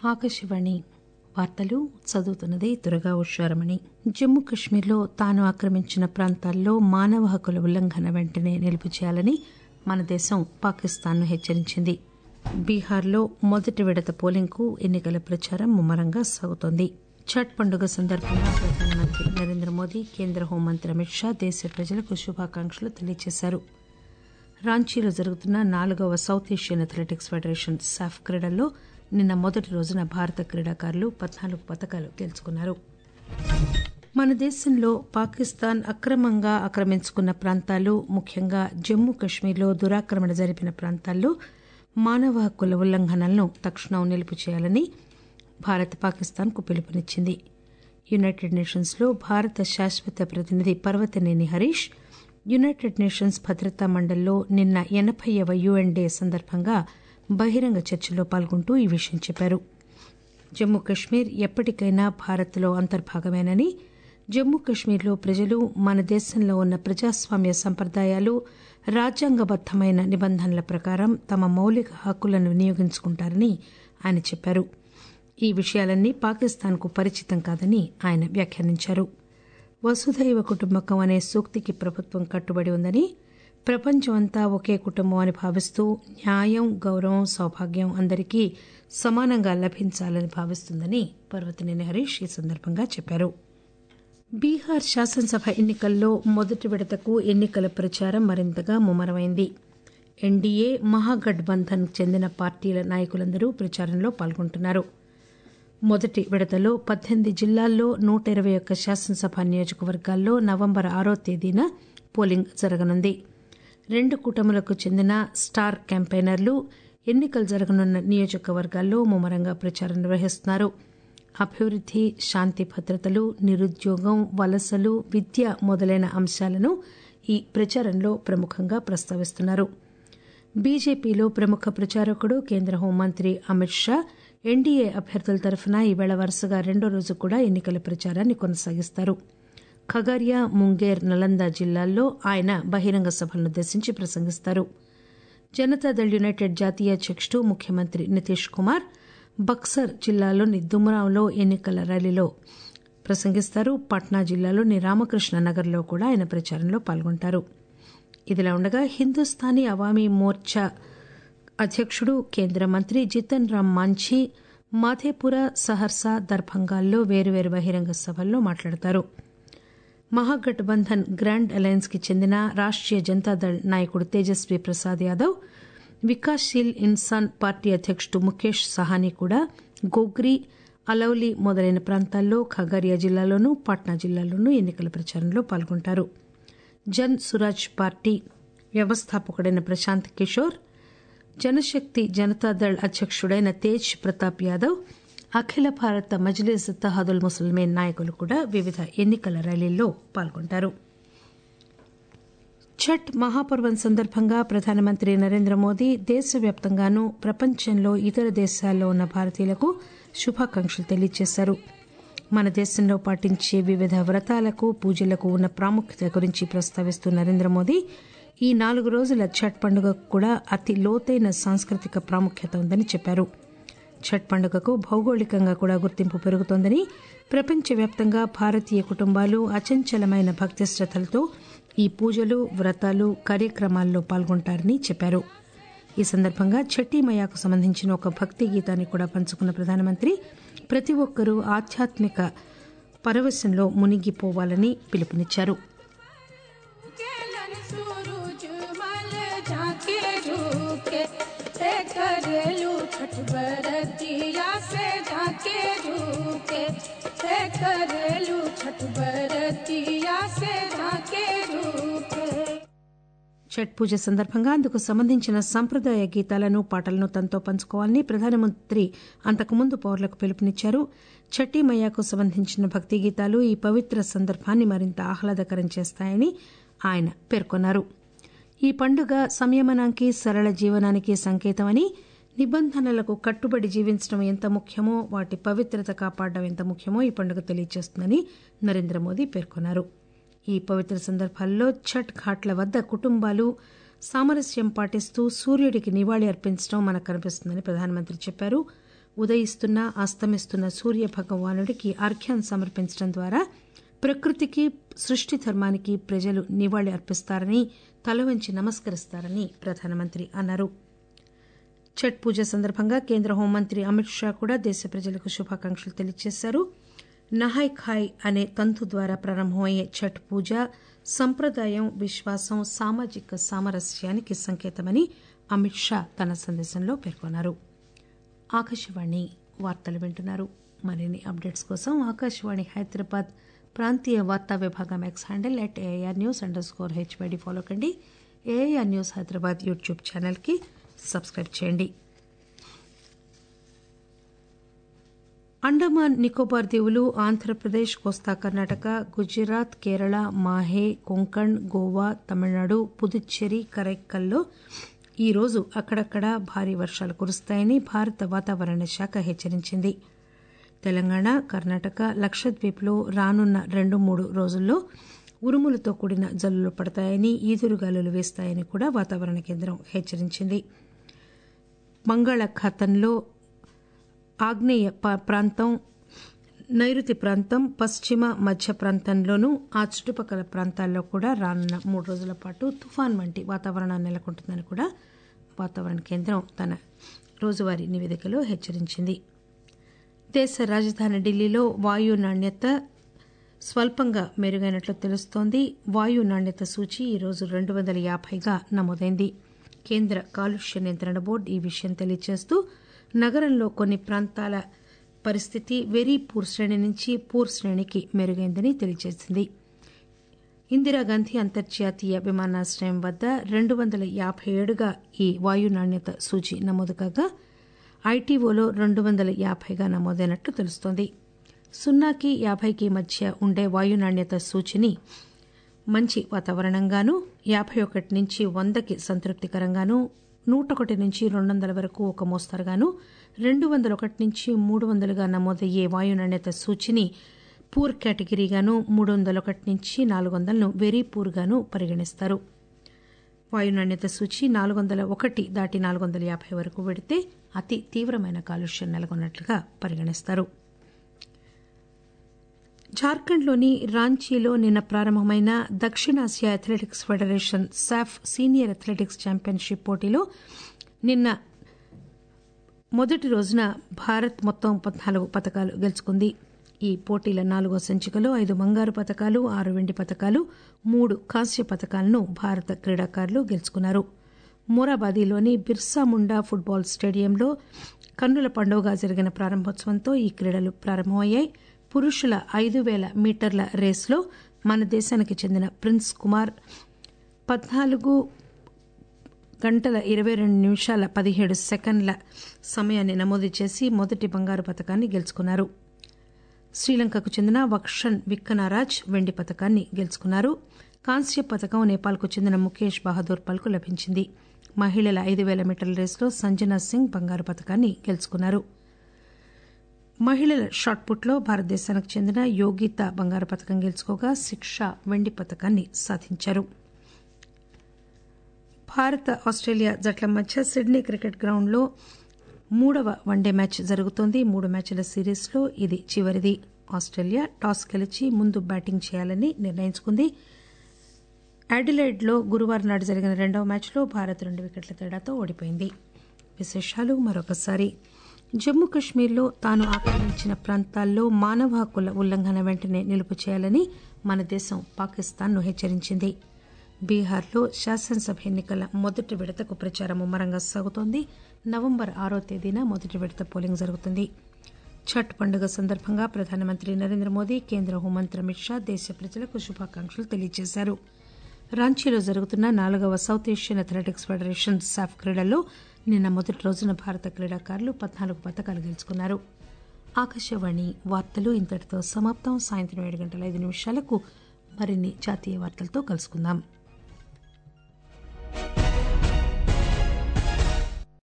ఆకాశవాణి వార్తలు చదువుతున్నది దుర్గా ఉషారమణి. జమ్మూ కశ్మీర్లో తాను ఆక్రమించిన ప్రాంతాల్లో మానవ హక్కుల ఉల్లంఘన వెంటనే నిలుపు చేయాలని మన దేశం పాకిస్తాన్ను హెచ్చరించింది. బీహార్లో మొదటి విడత పోలింగ్కు ఎన్నికల ప్రచారం ముమ్మరంగా సాగుతోంది. ఛట్ పండుగ సందర్భంగా ప్రధానమంత్రి నరేంద్రమోదీ, కేంద్ర హోంమంత్రి అమిత్ షా దేశ ప్రజలకు శుభాకాంక్షలు తెలియజేశారు. రాంచీలో జరుగుతున్న 4వ సౌత్ ఏషియన్ అథ్లెటిక్స్ ఫెడరేషన్ సాఫ్ క్రీడల్లో నిన్న మొదటి రోజున భారత క్రీడాకారులు 14 పతకాలు గెలుచుకున్నారు. మన దేశంలో పాకిస్తాన్ అక్రమంగా ఆక్రమించుకున్న ప్రాంతాలు, ముఖ్యంగా జమ్మూ కశ్మీర్లో దురాక్రమణ జరిపిన ప్రాంతాల్లో మానవ హక్కుల ఉల్లంఘనలను తక్షణం నిలుపు చేయాలని భారత్ పాకిస్తాన్కు పిలుపునిచ్చింది. యునైటెడ్ నేషన్స్లో భారత శాశ్వత ప్రతినిధి పర్వతనేని హరీష్ యునైటెడ్ నేషన్స్ భద్రతా మండలిలో నిన్న 80వ యుఎన్ డే సందర్భంగా బహిరంగ చర్చలో పాల్గొంటూ ఈ విషయం చెప్పారు. జమ్మూ కశ్మీర్ ఎప్పటికైనా భారత్లో అంతర్భాగమేనని, జమ్మూ కశ్మీర్లో ప్రజలు మన దేశంలో ఉన్న ప్రజాస్వామ్య సంప్రదాయాలు, రాజ్యాంగబద్దమైన నిబంధనల ప్రకారం తమ మౌలిక హక్కులను వినియోగించుకుంటారని ఆయన చెప్పారు. ఈ విషయాలన్నీ పాకిస్తాన్కు పరిచితం కాదని ఆయన వ్యాఖ్యానించారు. వసుధైవ కుటుంబకం అనే సూక్తికి ప్రభుత్వం కట్టుబడి ఉందని, ప్రపంచమంతా ఒకే కుటుంబం అని భావిస్తూ న్యాయం, గౌరవం, సౌభాగ్యం అందరికీ సమానంగా లభించాలని భావిస్తుందని పర్వతనేని హరీష్ ఈ సందర్భంగా చెప్పారు. బీహార్ శాసనసభ ఎన్నికల్లో మొదటి విడతకు ఎన్నికల ప్రచారం మరింతగా ముమ్మరమైంది. ఎన్డీఏ, మహాగఠబంధన్ చెందిన పార్టీల నాయకులందరూ ప్రచారంలో పాల్గొంటున్నారు. మొదటి విడతలో 18 జిల్లాల్లో 121 శాసనసభ నియోజకవర్గాల్లో నవంబర్ 6వ తేదీన పోలింగ్ జరగనుంది. 2 కూటములకు చెందిన స్టార్ క్యాంపెయినర్లు ఎన్నికలు జరగనున్న నియోజకవర్గాల్లో ముమ్మరంగా ప్రచారం నిర్వహిస్తున్నారు. అభివృద్ది, శాంతి భద్రతలు, నిరుద్యోగం, వలసలు, విద్య మొదలైన అంశాలను ఈ ప్రచారంలో ప్రముఖంగా ప్రస్తావిస్తున్నారు. బీజేపీలో ప్రముఖ ప్రచారకుడు, కేంద్ర హోంమంత్రి అమిత్ షా ఎన్డీఏ అభ్యర్థుల తరఫున ఈవేళ వరుసగా రెండో రోజు కూడా ఎన్నికల ప్రచారాన్ని కొనసాగిస్తారు. ఖగరియా, ముంగేర్, నలంద జిల్లాల్లో ఆయన బహిరంగ సభలనుద్దేశించి ప్రసంగిస్తారు. జనతాదళ్ యునైటెడ్ జాతీయ అధ్యకుడు, ముఖ్యమంత్రి నితీష్ కుమార్ బక్సర్ జిల్లాలోని దుమ్రావ్లో ఎన్నికల ర్యాలీలో ప్రసంగిస్తారు. పాట్నా జిల్లాలోని రామకృష్ణ నగర్లో కూడా ఆయన ప్రచారంలో పాల్గొంటారు. ఇదిలా ఉండగా హిందుస్థానీ అవామీ మోర్చా అధ్యకుడు, కేంద్ర మంత్రి జితన్ రామ్ మాంఝీ మాధేపుర, సహర్సా, దర్భంగాల్లో వేరువేరు బహిరంగ సభల్లో మాట్లాడతారు. మహాగఠబంధన్ గ్రాండ్ అలయన్స్ కి చెందిన రాష్టీయ జనతాదళ్ నాయకుడు తేజస్వీ ప్రసాద్ యాదవ్, వికాస్శీల్ ఇన్సాన్ పార్టీ అధ్యకుడు ముఖేష్ సహానీ కూడా గోగ్రీ, అలౌలీ మొదలైన ప్రాంతాల్లో ఖగరియా జిల్లాలోనూ, పాట్నా జిల్లాలోనూ ఎన్నికల ప్రచారంలో పాల్గొంటారు. జన్ సురాజ్ పార్టీ వ్యవస్థాపకుడైన ప్రశాంత్ కిషోర్, జనశక్తి జనతాదళ్ అధ్యకుడైన తేజ్ ప్రతాప్ యాదవ్, అఖిల భారత మజ్లిస్ ఇత్తెహాదుల్ ముస్లిమీన్ నాయకులు కూడా వివిధ ఎన్నికల ర్యాలీల్లో పాల్గొంటారు. ఛట్ మహాపర్వం సందర్భంగా ప్రధానమంత్రి నరేంద్రమోదీ దేశవ్యాప్తంగానూ, ప్రపంచంలో ఇతర దేశాల్లో ఉన్న భారతీయులకు శుభాకాంక్షలు తెలియజేశారు. మన దేశంలో పాటించే వివిధ వ్రతాలకు, పూజలకు ఉన్న ప్రాముఖ్యత గురించి ప్రస్తావిస్తూ నరేంద్రమోదీ ఈ 4 రోజుల ఛట్ పండుగకు కూడా అతి లోతైన సాంస్కృతిక ప్రాముఖ్యత ఉందని చెప్పారు. ఛట్ పండుగకు భౌగోళికంగా కూడా గుర్తింపు పెరుగుతోందని, ప్రపంచవ్యాప్తంగా భారతీయ కుటుంబాలు అచంచలమైన భక్తి శ్రద్దలతో ఈ పూజలు, వ్రతాలు, కార్యక్రమాల్లో పాల్గొంటారని చెప్పారు. ఈ సందర్భంగా ఛఠీ మయాకు సంబంధించిన ఒక భక్తి గీతాన్ని కూడా పంచుకున్న ప్రధానమంత్రి ప్రతి ఒక్కరూ ఆధ్యాత్మిక పరవశంలో మునిగిపోవాలని పిలుపునిచ్చారు. ఛట్ పూజ సందర్భంగా అందుకు సంబంధించిన సంప్రదాయ గీతాలను, పాటలను తనతో పంచుకోవాలని ప్రధానమంత్రి అంతకుముందు పౌరులకు పిలుపునిచ్చారు. ఛఠీ మయాకు సంబంధించిన భక్తి గీతాలు ఈ పవిత్ర సందర్భాన్ని మరింత ఆహ్లాదకరం చేస్తాయని ఆయన పేర్కొన్నారు. ఈ పండుగ సంయమనానికి, సరళ జీవనానికి సంకేతమని, నిబంధనలకు కట్టుబడి జీవించడం ఎంత ముఖ్యమో, వాటి పవిత్రత కాపాడడం ఎంత ముఖ్యమో ఈ పండుగ తెలియజేస్తుందని నరేంద్రమోదీ పేర్కొన్నారు. ఈ పవిత్ర సందర్భాల్లో ఛట్ ఘాట్ల వద్ద కుటుంబాలు సామరస్యం పాటిస్తూ సూర్యుడికి నివాళి అర్పించడం మనకు కనిపిస్తుందని ప్రధానమంత్రి చెప్పారు. ఉదయిస్తున్న అస్తమిస్తున్న సూర్య భగవానుడికి అర్ఘ్యం సమర్పించడం ద్వారా ప్రకృతికి సృష్టి ధర్మానికి ప్రజలు నివాళి అర్పిస్తారని తల వంచి నమస్కరిస్తారని ప్రధానమంత్రి అన్నారు. ఛట్ పూజ సందర్భంగా కేంద్ర హోంమంత్రి అమిత్ షా కూడా దేశ ప్రజలకు శుభాకాంక్షలు తెలియజేశారు. నహాయ్ ఖాయ్ అనే తంతు ద్వారా ప్రారంభమయ్యే ఛట్ పూజ సంప్రదాయం, విశ్వాసం, సామాజిక సామరస్యానికి సంకేతమని అమిత్ షా తన సందేశంలో పేర్కొన్నారు. ఆకాశవాణి వార్తలు వింటున్నారు. మరిన్ని అప్డేట్స్ కోసం ఆకాశవాణి హైదరాబాద్ ప్రాంతీయ వార్తా విభాగం ఎక్స్ హ్యాండిల్ @AIRnews_HYD ఫాలో కండి. AIR న్యూస్ హైదరాబాద్ యూట్యూబ్ ఛానల్కి సబ్స్క్రైబ్ చేయండి. అండమాన్ నికోబార్ దీవులు, ఆంధ్రప్రదేశ్, కోస్తా కర్ణాటక, గుజరాత్, కేరళ, మాహే, కొంకణ్, గోవా, తమిళనాడు, పుదుచ్చేరి, కరైక్కల్లో ఈరోజు అక్కడక్కడా భారీ వర్షాలు కురుస్తాయని భారత వాతావరణ శాఖ హెచ్చరించింది. తెలంగాణ, కర్ణాటక, లక్షద్వీప్లో రానున్న 2-3 రోజుల్లో ఉరుములతో కూడిన జల్లులు పడతాయని, ఈదురుగాలులు వీస్తాయని కూడా వాతావరణ కేంద్రం హెచ్చరించింది. బంగాళాఖాతంలో ఆగ్నేయ ప్రాంతం, నైరుతి ప్రాంతం, పశ్చిమ మధ్య ప్రాంతంలోనూ ఆ చుట్టుపక్కల ప్రాంతాల్లో కూడా రానున్న 3 రోజుల పాటు తుఫాన్ వంటి వాతావరణం నెలకొంటుందని కూడా వాతావరణ కేంద్రం తన రోజువారీ నివేదికలో హెచ్చరించింది. దేశ రాజధాని ఢిల్లీలో వాయు నాణ్యత స్వల్పంగా మెరుగైనట్లు తెలుస్తోంది. వాయు నాణ్యత సూచి ఈరోజు 250గా నమోదైంది. కేంద్ర కాలుష్య నియంత్రణ బోర్డు ఈ విషయం తెలియజేస్తూ నగరంలో కొన్ని ప్రాంతాల పరిస్థితి వెరీ పూర్ శ్రేణి నుంచి పూర్ శ్రేణికి మెరుగైందని తెలియజేసింది. ఇందిరాగాంధీ అంతర్జాతీయ విమానాశ్రయం వద్ద 257గా ఈ వాయు నాణ్యత సూచి నమోదు కాగా ఐటీఓలో 250గా నమోదైనట్లు తెలుస్తోంది. 0కి 50కి మధ్య ఉండే వాయు నాణ్యత సూచిని మంచి వాతావరణంగాను, 51 నుంచి 100కి సంతృప్తికరంగాను, 101 నుంచి 200 వరకు ఒక మోస్తరుగాను, 201 నుంచి 300గా నమోదయ్యే వాయు నాణ్యత సూచిని పూర్ కేటగిరీగాను, 301 నుంచి 400ను వెరీ పూర్గాను పరిగణిస్తారు. వాయు నాణ్యత సూచి 401 దాటి 450 వరకు వెడితే అతి తీవ్రమైన కాలుష్యం నెలకొన్నట్లుగా పరిగణిస్తారు. జార్ఖండ్లోని రాంచీలో నిన్న ప్రారంభమైన దక్షిణాసియా athletics federation SAAF senior athletics championship పోటీలో నిన్న మొదటి రోజున భారత్ మొత్తం 14 పతకాలు గెలుచుకుంది. ఈ పోటీల 4వ సంచికలో 5 బంగారు పతకాలు, 6 వెండి పతకాలు, 3 కాంస్య పతకాలను భారత క్రీడాకారులు గెలుచుకున్నారు. మోరాబాదీలోని బిర్సా ముండా ఫుట్బాల్ స్టేడియంలో కన్నుల పండుగగా జరిగిన ప్రారంభోత్సవంతో ఈ క్రీడలు ప్రారంభమయ్యాయి. పురుషుల 5000 మీటర్ల రేసులో మన దేశానికి చెందిన ప్రిన్స్ కుమార్ 14 గంటల 22 నిమిషాల 17 సెకండ్ల సమయాన్ని నమోదు చేసి మొదటి బంగారు పతకాన్ని గెలుచుకున్నారు. శ్రీలంకకు చెందిన వక్షణ్ విక్కనారాజ్ వెండి పతకాన్ని గెలుచుకున్నారు. కాంస్య పతకం నేపాల్కు చెందిన ముఖేష్ బహదూర్ పల్కు లభించింది. మహిళల 5000 మీటర్ల రేసులో సంజనా సింగ్ బంగారు పతకాన్ని గెలుచుకున్నారు. మహిళల షాట్పుట్లో భారతదేశానికి చెందిన యోగిత బంగారు పతకం గెలుచుకోగా శిక్ష వెండి పతకాన్ని సాధించారు. భారత ఆస్ట్రేలియా జట్ల మధ్య సిడ్నీ క్రికెట్ గ్రౌండ్లో 3వ వన్డే మ్యాచ్ జరుగుతోంది. 3 మ్యాచ్ల సిరీస్లో ఇది చివరిది. ఆస్ట్రేలియా టాస్ గెలిచి ముందు బ్యాటింగ్ చేయాలని నిర్ణయించుకుంది. అడిలైడ్లో గురువారం నాడు జరిగిన 2వ మ్యాచ్లో భారత్ 2 వికెట్ల తేడాతో ఓడిపోయింది. విశేషాలు మరొకసారి. జమ్మూ కశ్మీర్లో తాను ఆక్రమించిన ప్రాంతాల్లో మానవ హక్కుల ఉల్లంఘన వెంటనే నిలుపు చేయాలని మన దేశం పాకిస్తాన్ను హెచ్చరించింది. బీహార్లో శాసనసభ ఎన్నికల మొదటి విడతకు ప్రచారం ముమ్మరంగా సాగుతోంది. నవంబర్ 6వ తేదీన మొదటి విడత పోలింగ్ జరుగుతుంది. ఛట్ పండుగ సందర్భంగా ప్రధానమంత్రి నరేంద్ర మోదీ, కేంద్ర హోంమంత్రి అమిత్ షా దేశ ప్రజలకు శుభాకాంక్షలు తెలియజేశారు. రాంచీలో జరుగుతున్న 4వ సౌత్ ఏషియన్ అథ్లెటిక్స్ ఫెడరేషన్ సాఫ్ క్రీడల్లో నిన్న మొదటి రోజున భారత క్రీడాకారులు 14 పతకాలు గెలుచుకున్నారు. ఆకాశవాణి వార్తలు ఇంతటితో సమాప్తం. సాయంత్రం 7 గంటల 5 నిమిషాలకు మరిన్ని జాతీయ వార్తలతో కలుసుకుందాం.